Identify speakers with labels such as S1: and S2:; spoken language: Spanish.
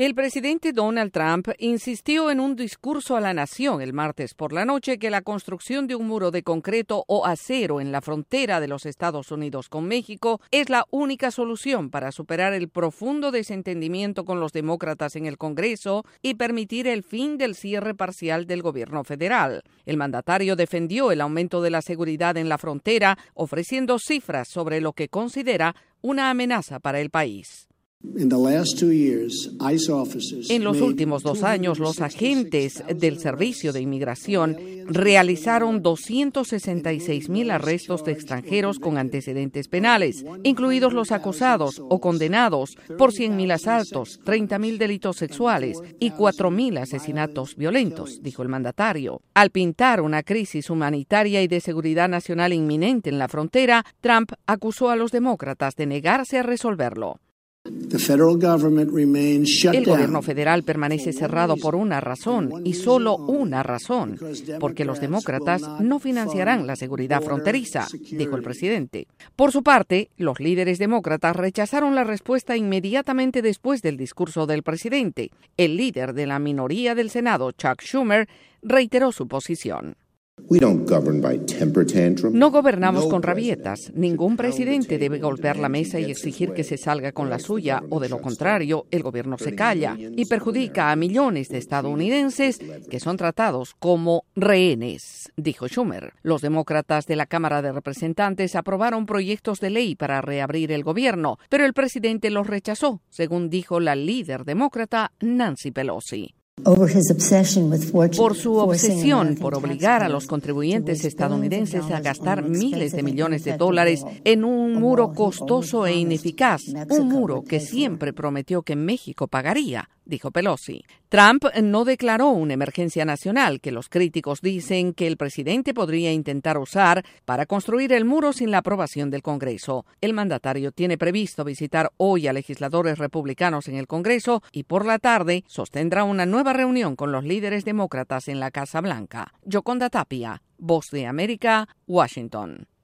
S1: El presidente Donald Trump insistió en un discurso a la nación el martes por la noche que la construcción de un muro de concreto o acero en la frontera de los Estados Unidos con México es la única solución para superar el profundo desentendimiento con los demócratas en el Congreso y permitir el fin del cierre parcial del gobierno federal. El mandatario defendió el aumento de la seguridad en la frontera, ofreciendo cifras sobre lo que considera una amenaza para el país. En los últimos 2 años, los agentes del Servicio de Inmigración realizaron 266,000 arrestos de extranjeros con antecedentes penales, incluidos los acusados o condenados por 100,000 asaltos, 30,000 delitos sexuales y 4,000 asesinatos violentos, dijo el mandatario. Al pintar una crisis humanitaria y de seguridad nacional inminente en la frontera, Trump acusó a los demócratas de negarse a resolverlo. El gobierno federal permanece cerrado por una razón, y solo una razón, porque los demócratas no financiarán la seguridad fronteriza, dijo el presidente. Por su parte, los líderes demócratas rechazaron la respuesta inmediatamente después del discurso del presidente. El líder de la minoría del Senado, Chuck Schumer, reiteró su posición. No gobernamos con rabietas. Ningún presidente debe golpear la mesa y exigir que se salga con la suya, o de lo contrario, el gobierno se calla y perjudica a millones de estadounidenses que son tratados como rehenes, dijo Schumer. Los demócratas de la Cámara de Representantes aprobaron proyectos de ley para reabrir el gobierno, pero el presidente los rechazó, según dijo la líder demócrata Nancy Pelosi. Por su obsesión por obligar a los contribuyentes estadounidenses a gastar miles de millones de dólares en un muro costoso e ineficaz, un muro que siempre prometió que México pagaría, dijo Pelosi. Trump no declaró una emergencia nacional que los críticos dicen que el presidente podría intentar usar para construir el muro sin la aprobación del Congreso. El mandatario tiene previsto visitar hoy a legisladores republicanos en el Congreso y por la tarde sostendrá una nueva reunión con los líderes demócratas en la Casa Blanca. Yoconda Tapia, Voz de América, Washington.